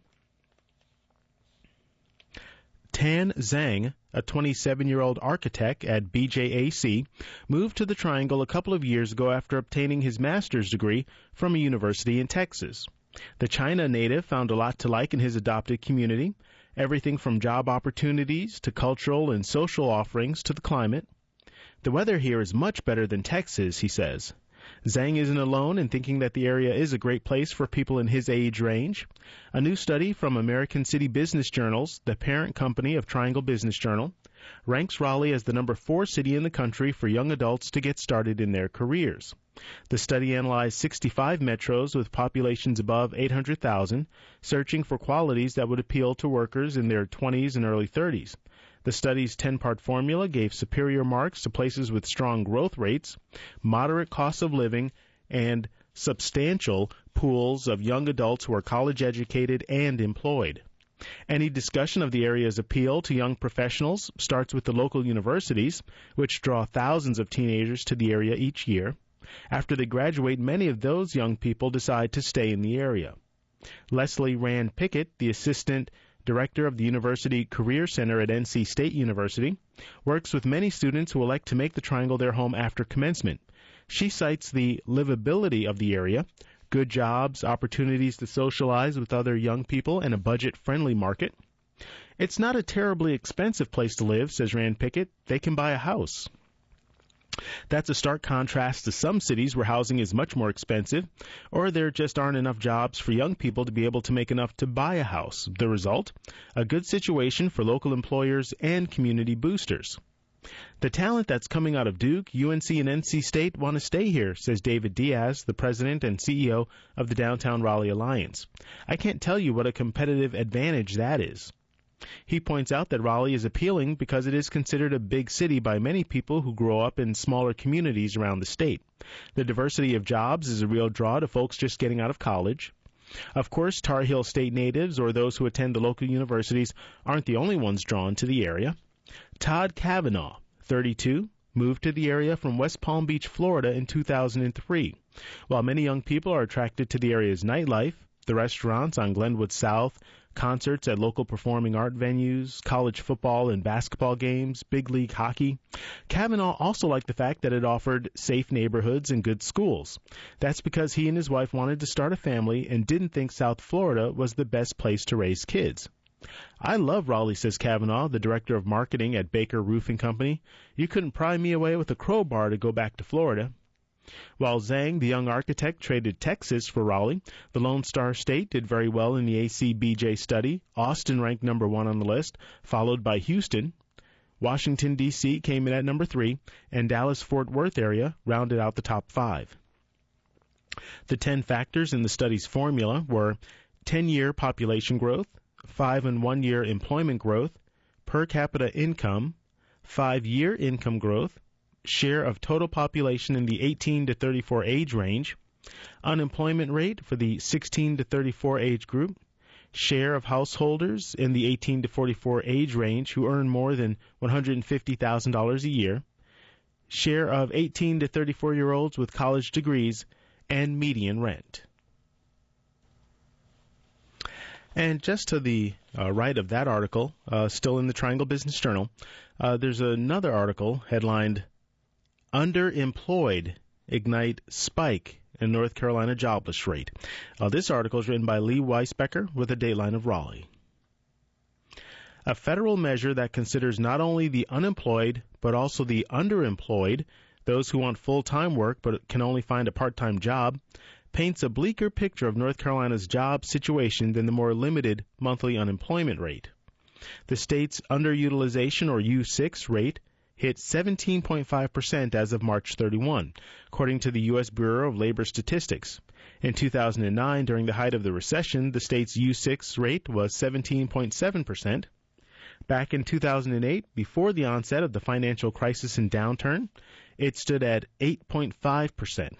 Tan Zhang, a 27-year-old architect at BJAC, moved to the Triangle a couple of years ago after obtaining his master's degree from a university in Texas. The China native found a lot to like in his adopted community, everything from job opportunities to cultural and social offerings to the climate. The weather here is much better than Texas, he says. Zhang isn't alone in thinking that the area is a great place for people in his age range. A new study from American City Business Journals, the parent company of Triangle Business Journal, ranks Raleigh as the number 4 city in the country for young adults to get started in their careers. The study analyzed 65 metros with populations above 800,000, searching for qualities that would appeal to workers in their 20s and early 30s. The study's 10-part formula gave superior marks to places with strong growth rates, moderate costs of living, and substantial pools of young adults who are college-educated and employed. Any discussion of the area's appeal to young professionals starts with the local universities, which draw thousands of teenagers to the area each year. After they graduate, many of those young people decide to stay in the area. Leslie Rand Pickett, the assistant director of the University Career Center at NC State University, works with many students who elect to make the Triangle their home after commencement. She cites the livability of the area, good jobs, opportunities to socialize with other young people, and a budget-friendly market. It's not a terribly expensive place to live, says Rand Pickett. They can buy a house. That's a stark contrast to some cities where housing is much more expensive, or there just aren't enough jobs for young people to be able to make enough to buy a house. The result? A good situation for local employers and community boosters. The talent that's coming out of Duke, UNC, and NC State want to stay here, says David Diaz, the president and CEO of the Downtown Raleigh Alliance. I can't tell you what a competitive advantage that is. He points out that Raleigh is appealing because it is considered a big city by many people who grow up in smaller communities around the state. The diversity of jobs is a real draw to folks just getting out of college. Of course, Tar Heel State natives or those who attend the local universities aren't the only ones drawn to the area. Todd Kavanaugh, 32, moved to the area from West Palm Beach, Florida in 2003. While many young people are attracted to the area's nightlife, the restaurants on Glenwood South, concerts at local performing art venues, college football and basketball games, big league hockey, Kavanaugh also liked the fact that it offered safe neighborhoods and good schools. That's because he and his wife wanted to start a family and didn't think South Florida was the best place to raise kids. I love Raleigh, says Kavanaugh, the director of marketing at Baker Roofing Company. You couldn't pry me away with a crowbar to go back to Florida. While Zhang, the young architect, traded Texas for Raleigh, the Lone Star State did very well in the ACBJ study. Austin ranked number 1 on the list, followed by Houston. Washington, D.C. came in at number 3, and Dallas-Fort Worth area rounded out the top 5. The 10 factors in the study's formula were 10-year population growth, 5 and 1-year employment growth, per capita income, 5-year income growth, share of total population in the 18 to 34 age range, unemployment rate for the 16 to 34 age group, share of householders in the 18 to 44 age range who earn more than $150,000 a year, share of 18 to 34-year-olds with college degrees, and median rent. And just to the right of that article, still in the Triangle Business Journal, there's another article headlined, Underemployed Ignite Spike in North Carolina Jobless Rate. This article is written by Lee Weisbecker with a dateline of Raleigh. A federal measure that considers not only the unemployed but also the underemployed, those who want full-time work but can only find a part-time job, paints a bleaker picture of North Carolina's job situation than the more limited monthly unemployment rate. The state's underutilization, or U6 rate, hit 17.5% as of March 31, according to the U.S. Bureau of Labor Statistics. In 2009, during the height of the recession, the state's U6 rate was 17.7%. Back in 2008, before the onset of the financial crisis and downturn, it stood at 8.5%.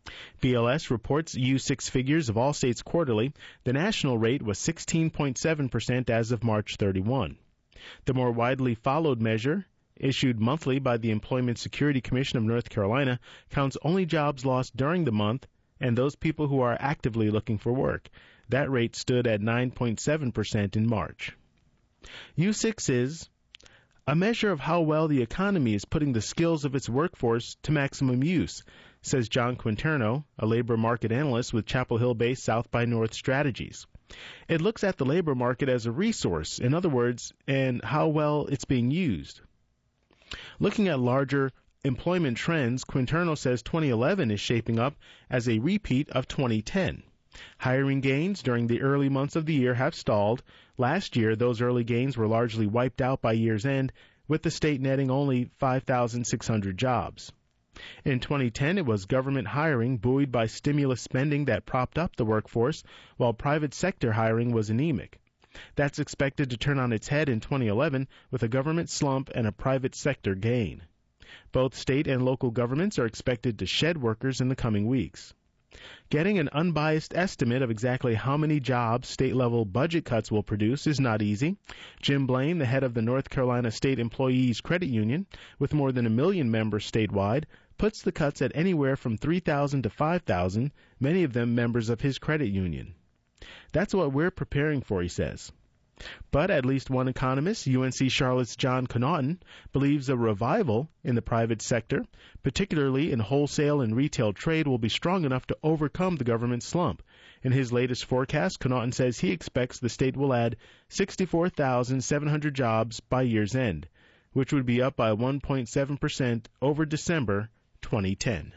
BLS reports used six figures of all states quarterly. The national rate was 16.7% as of March 31. The more widely followed measure, issued monthly by the Employment Security Commission of North Carolina, counts only jobs lost during the month and those people who are actively looking for work. That rate stood at 9.7% in March. U6 is a measure of how well the economy is putting the skills of its workforce to maximum use, says John Quinterno, a labor market analyst with Chapel Hill-based South by North Strategies. It looks at the labor market as a resource, in other words, and how well it's being used. Looking at larger employment trends, Quinterno says 2011 is shaping up as a repeat of 2010. Hiring gains during the early months of the year have stalled. Last year, those early gains were largely wiped out by year's end, with the state netting only 5,600 jobs. In 2010, it was government hiring buoyed by stimulus spending that propped up the workforce, while private sector hiring was anemic. That's expected to turn on its head in 2011 with a government slump and a private sector gain. Both state and local governments are expected to shed workers in the coming weeks. Getting an unbiased estimate of exactly how many jobs state-level budget cuts will produce is not easy. Jim Blaine, the head of the North Carolina State Employees Credit Union, with more than 1 million members statewide, puts the cuts at anywhere from 3,000 to 5,000, many of them members of his credit union. That's what we're preparing for, he says. But at least one economist, UNC Charlotte's John Connaughton, believes a revival in the private sector, particularly in wholesale and retail trade, will be strong enough to overcome the government slump. In his latest forecast, Connaughton says he expects the state will add 64,700 jobs by year's end, which would be up by 1.7% over December 2010.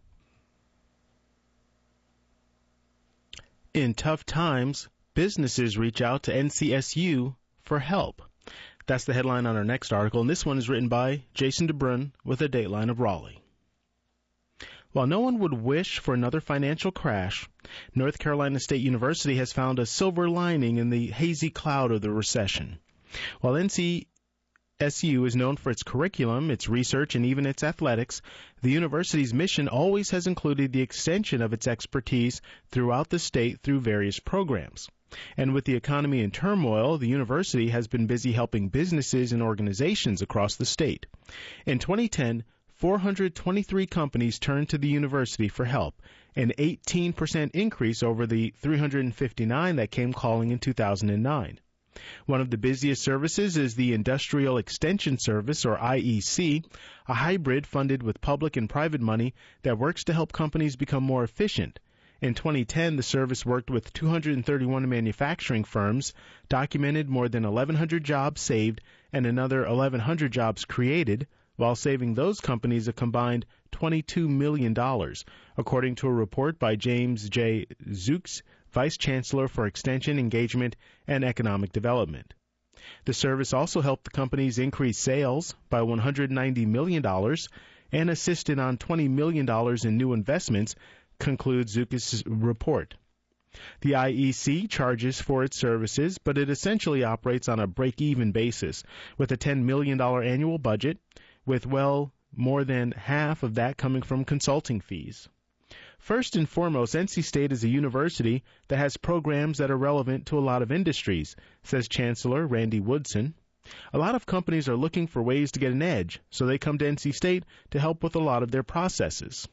In tough times, businesses reach out to NCSU for help. That's the headline on our next article, and this one is written by Jason DeBrun with a Dateline of Raleigh. While no one would wish for another financial crash, North Carolina State University has found a silver lining in the hazy cloud of the recession. While NCSU is known for its curriculum, its research, and even its athletics, the university's mission always has included the extension of its expertise throughout the state through various programs. And with the economy in turmoil, the university has been busy helping businesses and organizations across the state. In 2010, 423 companies turned to the university for help, an 18% increase over the 359 that came calling in 2009. One of the busiest services is the Industrial Extension Service, or IEC, a hybrid funded with public and private money that works to help companies become more efficient. In 2010, the service worked with 231 manufacturing firms, documented more than 1,100 jobs saved and another 1,100 jobs created, while saving those companies a combined $22 million, according to a report by James J. Zooks, Vice Chancellor for Extension, Engagement, and Economic Development. The service also helped the companies increase sales by $190 million and assisted on $20 million in new investments, concludes Zooks' report. The IEC charges for its services, but it essentially operates on a break-even basis, with a $10 million annual budget, with well more than half of that coming from consulting fees. First and foremost, NC State is a university that has programs that are relevant to a lot of industries, says Chancellor Randy Woodson. A lot of companies are looking for ways to get an edge, so they come to NC State to help with a lot of their processes.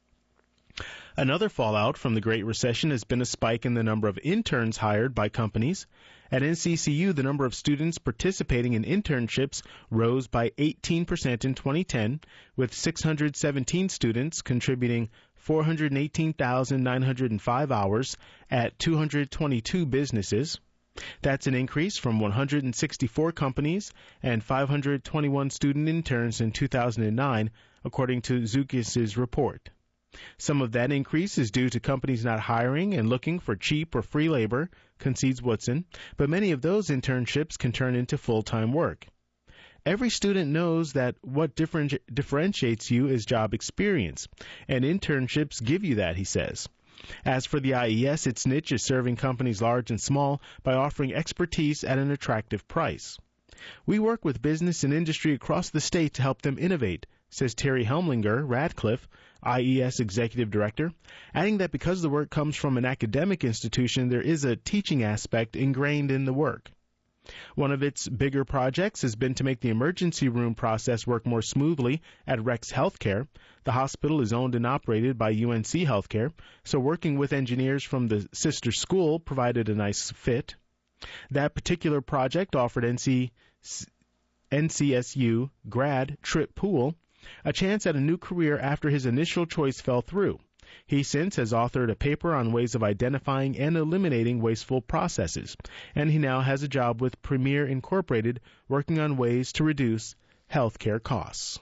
Another fallout from the Great Recession has been a spike in the number of interns hired by companies. At NCCU, the number of students participating in internships rose by 18% in 2010, with 617 students contributing 418,905 hours at 222 businesses. That's an increase from 164 companies and 521 student interns in 2009, according to Zooks' report. Some of that increase is due to companies not hiring and looking for cheap or free labor, concedes Woodson, but many of those internships can turn into full-time work. Every student knows that what differentiates you is job experience, and internships give you that, he says. As for the IES, its niche is serving companies large and small by offering expertise at an attractive price. We work with business and industry across the state to help them innovate, says Terry Helmlinger, Radcliffe, IES Executive Director, adding that because the work comes from an academic institution, there is a teaching aspect ingrained in the work. One of its bigger projects has been to make the emergency room process work more smoothly at Rex Healthcare. The hospital is owned and operated by UNC Healthcare, so working with engineers from the sister school provided a nice fit. That particular project offered NCSU grad Trip Poole a chance at a new career after his initial choice fell through. He since has authored a paper on ways of identifying and eliminating wasteful processes, and he now has a job with Premier Incorporated working on ways to reduce healthcare costs.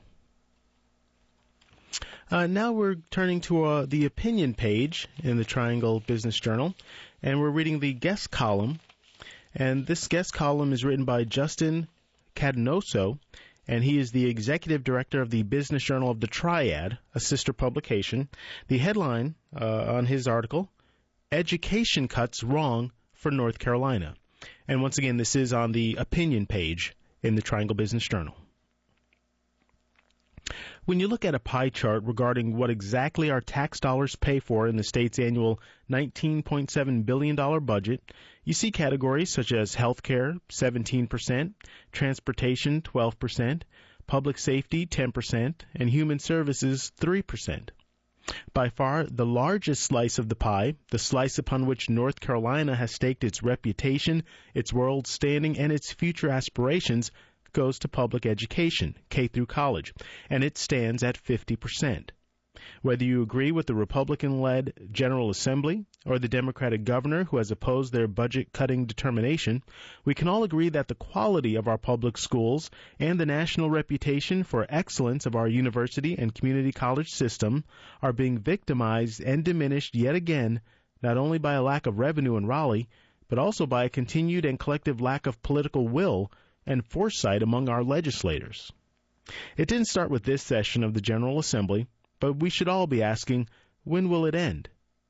Now we're turning to the opinion page in the Triangle Business Journal, and we're reading the guest column. And this guest column is written by Justin Cadenoso, and he is the executive director of the Business Journal of the Triad, a sister publication. The headline on his article, Education Cuts Wrong for North Carolina. And once again, this is on the opinion page in the Triangle Business Journal. When you look at a pie chart regarding what exactly our tax dollars pay for in the state's annual $19.7 billion budget, you see categories such as healthcare, 17%, transportation, 12%, public safety, 10%, and human services, 3%. By far, the largest slice of the pie, the slice upon which North Carolina has staked its reputation, its world standing, and its future aspirations, goes to public education, K through college, and it stands at 50%. Whether you agree with the Republican-led General Assembly or the Democratic governor who has opposed their budget-cutting determination, we can all agree that the quality of our public schools and the national reputation for excellence of our university and community college system are being victimized and diminished yet again, not only by a lack of revenue in Raleigh, but also by a continued and collective lack of political will and foresight among our legislators. It didn't start with this session of the General Assembly, but we should all be asking, when will it end?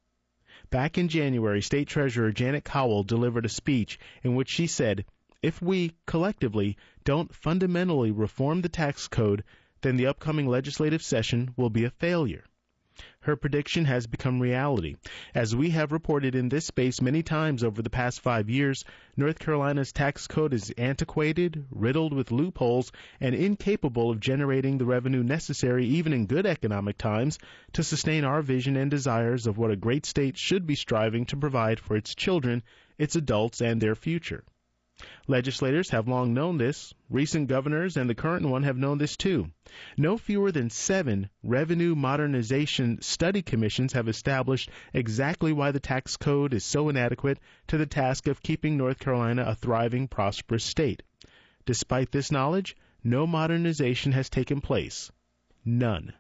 Back in January, State Treasurer Janet Cowell delivered a speech in which she said, if we, collectively, don't fundamentally reform the tax code, then the upcoming legislative session will be a failure. Her prediction has become reality. As we have reported in this space many times over the past 5 years, North Carolina's tax code is antiquated, riddled with loopholes, and incapable of generating the revenue necessary, even in good economic times, to sustain our vision and desires of what a great state should be striving to provide for its children, its adults, and their future. Legislators have long known this. Recent governors and the current one have known this too. No fewer than 7 revenue modernization study commissions have established exactly why the tax code is so inadequate to the task of keeping North Carolina a thriving, prosperous state. Despite this knowledge, no modernization has taken place. None.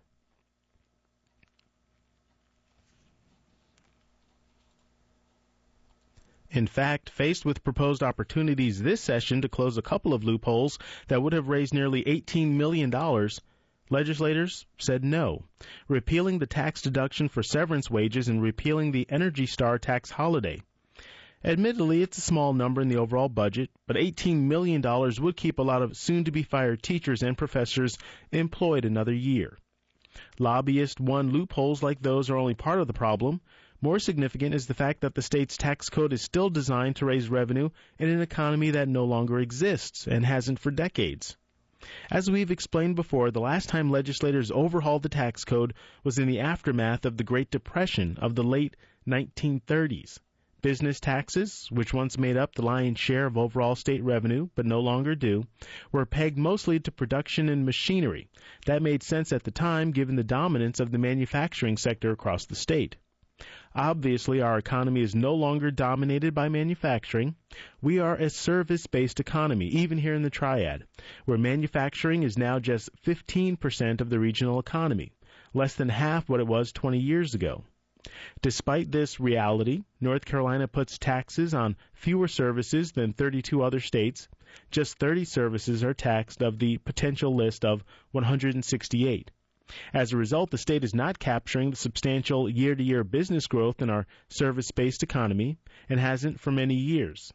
In fact, faced with proposed opportunities this session to close a couple of loopholes that would have raised nearly $18 million, legislators said no, repealing the tax deduction for severance wages and repealing the Energy Star tax holiday. Admittedly, it's a small number in the overall budget, but $18 million would keep a lot of soon-to-be-fired teachers and professors employed another year. Lobbyist-won loopholes like those are only part of the problem. More significant is the fact that the state's tax code is still designed to raise revenue in an economy that no longer exists and hasn't for decades. As we've explained before, the last time legislators overhauled the tax code was in the aftermath of the Great Depression of the late 1930s. Business taxes, which once made up the lion's share of overall state revenue, but no longer do, were pegged mostly to production and machinery. That made sense at the time, given the dominance of the manufacturing sector across the state. Obviously, our economy is no longer dominated by manufacturing. We are a service-based economy, even here in the Triad, where manufacturing is now just 15% of the regional economy, less than half what it was 20 years ago. Despite this reality, North Carolina puts taxes on fewer services than 32 other states. Just 30 services are taxed of the potential list of 168. As a result, the state is not capturing the substantial year-to-year business growth in our service-based economy and hasn't for many years.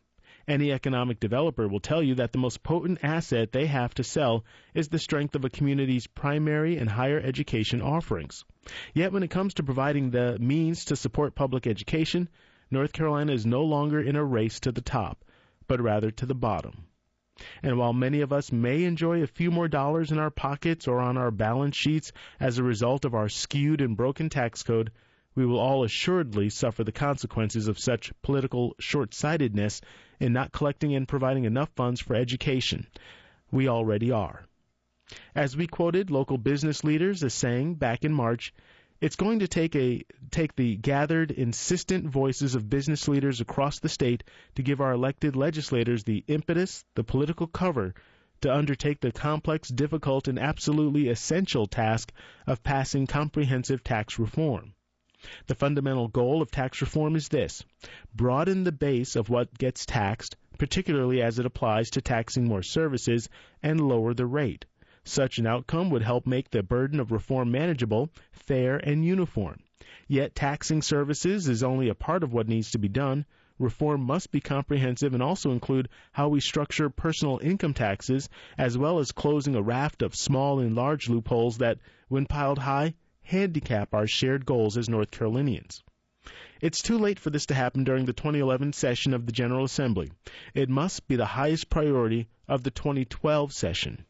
Any economic developer will tell you that the most potent asset they have to sell is the strength of a community's primary and higher education offerings. Yet when it comes to providing the means to support public education, North Carolina is no longer in a race to the top, but rather to the bottom. And while many of us may enjoy a few more dollars in our pockets or on our balance sheets as a result of our skewed and broken tax code, we will all assuredly suffer the consequences of such political short-sightedness in not collecting and providing enough funds for education. We already are. As we quoted local business leaders as saying back in March, it's going to take the gathered, insistent voices of business leaders across the state to give our elected legislators the impetus, the political cover, to undertake the complex, difficult, and absolutely essential task of passing comprehensive tax reform. The fundamental goal of tax reform is this: broaden the base of what gets taxed, particularly as it applies to taxing more services, and lower the rate. Such an outcome would help make the burden of reform manageable, fair, and uniform. Yet taxing services is only a part of what needs to be done. Reform must be comprehensive and also include how we structure personal income taxes, as well as closing a raft of small and large loopholes that, when piled high, handicap our shared goals as North Carolinians. It's too late for this to happen during the 2011 session of the General Assembly. It must be the highest priority of the 2012 session.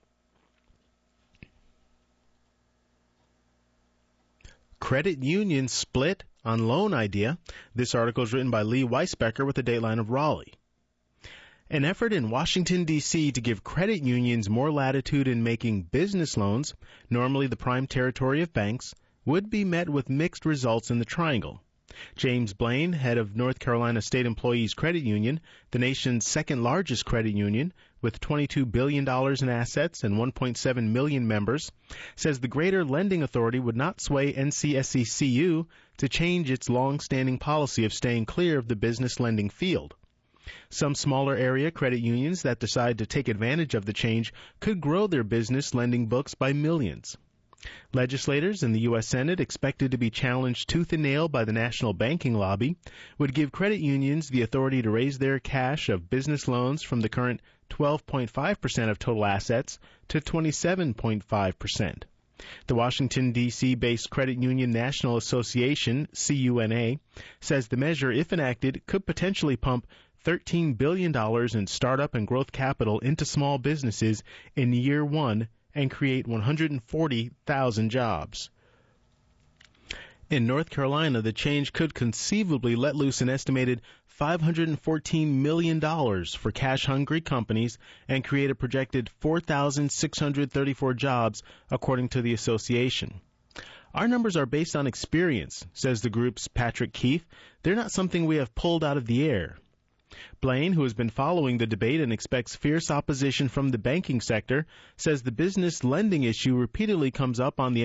Credit unions split on loan idea. This article is written by Lee Weisbecker with the Dateline of Raleigh. An effort in Washington, D.C. to give credit unions more latitude in making business loans, normally the prime territory of banks, would be met with mixed results in the Triangle. James Blaine, head of North Carolina State Employees Credit Union, the nation's second largest credit union, with $22 billion in assets and 1.7 million members, says the Greater Lending Authority would not sway NCSECU to change its long-standing policy of staying clear of the business lending field. Some smaller area credit unions that decide to take advantage of the change could grow their business lending books by millions. Legislators in the U.S. Senate, expected to be challenged tooth and nail by the national banking lobby, would give credit unions the authority to raise their cash of business loans from the current 12.5% of total assets to 27.5%. The Washington, D.C.-based Credit Union National Association, CUNA, says the measure, if enacted, could potentially pump $13 billion in startup and growth capital into small businesses in year one and create 140,000 jobs. In North Carolina, the change could conceivably let loose an estimated $514 million for cash-hungry companies and create a projected 4,634 jobs, according to the association. Our numbers are based on experience, says the group's Patrick Keefe. They're not something we have pulled out of the air. Blaine, who has been following the debate and expects fierce opposition from the banking sector, says the business lending issue repeatedly comes up on the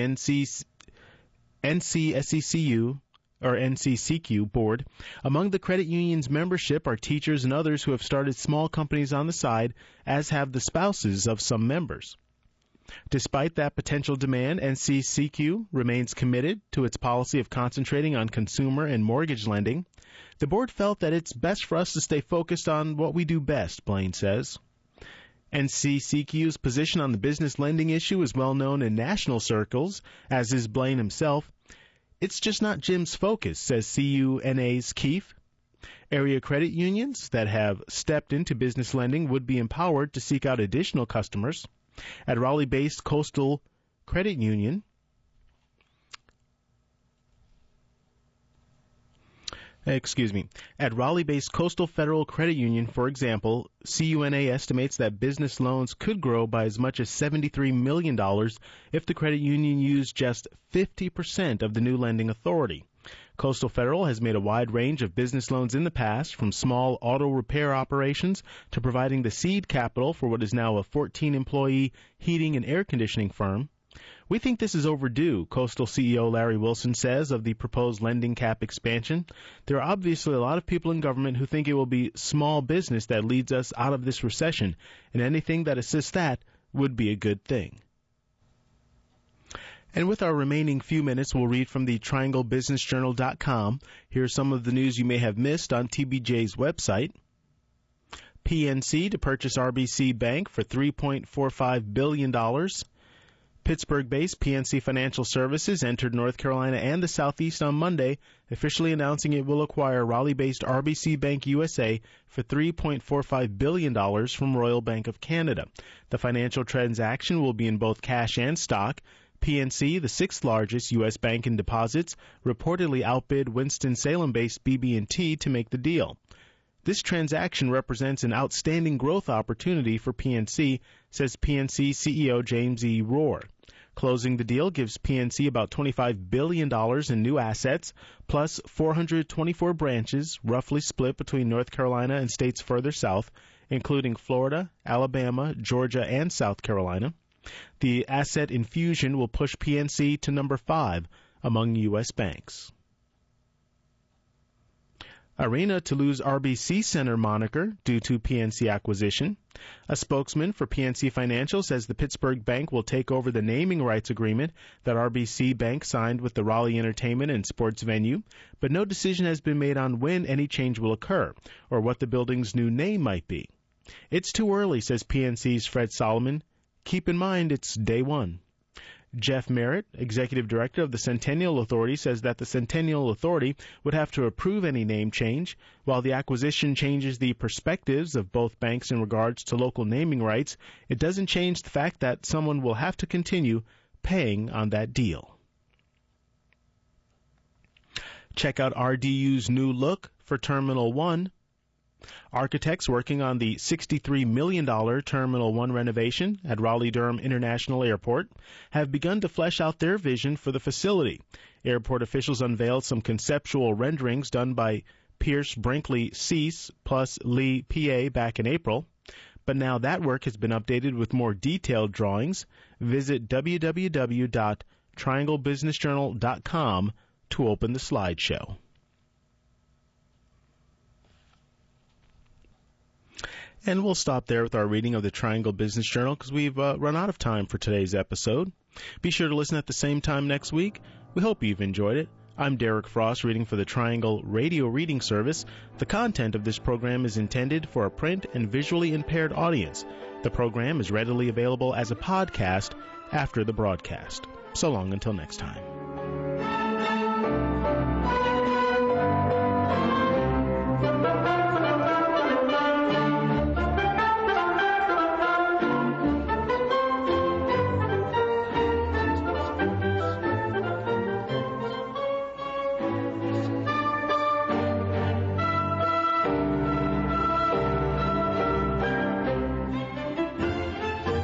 NCSECU board. Among the credit union's membership are teachers and others who have started small companies on the side, as have the spouses of some members. Despite that potential demand, NCSECU remains committed to its policy of concentrating on consumer and mortgage lending. The board felt that it's best for us to stay focused on what we do best, Blaine says. NCSECU's position on the business lending issue is well known in national circles, as is Blaine himself. It's just not Jim's focus, says CUNA's Keefe. Area credit unions that have stepped into business lending would be empowered to seek out additional customers. At Raleigh-based Coastal Credit Union, At Raleigh-based Coastal Federal Credit Union, for example, CUNA estimates that business loans could grow by as much as $73 million if the credit union used just 50% of the new lending authority. Coastal Federal has made a wide range of business loans in the past, from small auto repair operations to providing the seed capital for what is now a 14-employee heating and air conditioning firm. We think this is overdue, Coastal CEO Larry Wilson says of the proposed lending cap expansion. There are obviously a lot of people in government who think it will be small business that leads us out of this recession, and anything that assists that would be a good thing. And with our remaining few minutes, we'll read from the TriangleBusinessJournal.com. Here's some of the news you may have missed on TBJ's website. PNC to purchase RBC Bank for $3.45 billion. Pittsburgh-based PNC Financial Services entered North Carolina and the Southeast on Monday, officially announcing it will acquire Raleigh-based RBC Bank USA for $3.45 billion from Royal Bank of Canada. The financial transaction will be in both cash and stock. PNC, the sixth largest U.S. bank in deposits, reportedly outbid Winston-Salem-based BB&T to make the deal. This transaction represents an outstanding growth opportunity for PNC, says PNC CEO James E. Rohr. Closing the deal gives PNC about $25 billion in new assets, plus 424 branches, roughly split between North Carolina and states further south, including Florida, Alabama, Georgia, and South Carolina. The asset infusion will push PNC to number 5 among U.S. banks. Arena to lose RBC Center moniker due to PNC acquisition. A spokesman for PNC Financial says the Pittsburgh Bank will take over the naming rights agreement that RBC Bank signed with the Raleigh Entertainment and Sports venue, but no decision has been made on when any change will occur or what the building's new name might be. It's too early, says PNC's Fred Solomon. Keep in mind it's day one. Jeff Merritt, executive director of the Centennial Authority, says that the Centennial Authority would have to approve any name change. While the acquisition changes the perspectives of both banks in regards to local naming rights, it doesn't change the fact that someone will have to continue paying on that deal. Check out RDU's new look for Terminal 1. Architects working on the $63 million Terminal 1 renovation at Raleigh-Durham International Airport have begun to flesh out their vision for the facility. Airport officials unveiled some conceptual renderings done by Pierce Brinkley Cease plus Lee PA back in April. But now that work has been updated with more detailed drawings. Visit www.trianglebusinessjournal.com to open the slideshow. And we'll stop there with our reading of the Triangle Business Journal because we've run out of time for today's episode. Be sure to listen at the same time next week. We hope you've enjoyed it. I'm Derek Frost, reading for the Triangle Radio Reading Service. The content of this program is intended for a print and visually impaired audience. The program is readily available as a podcast after the broadcast. So long until next time.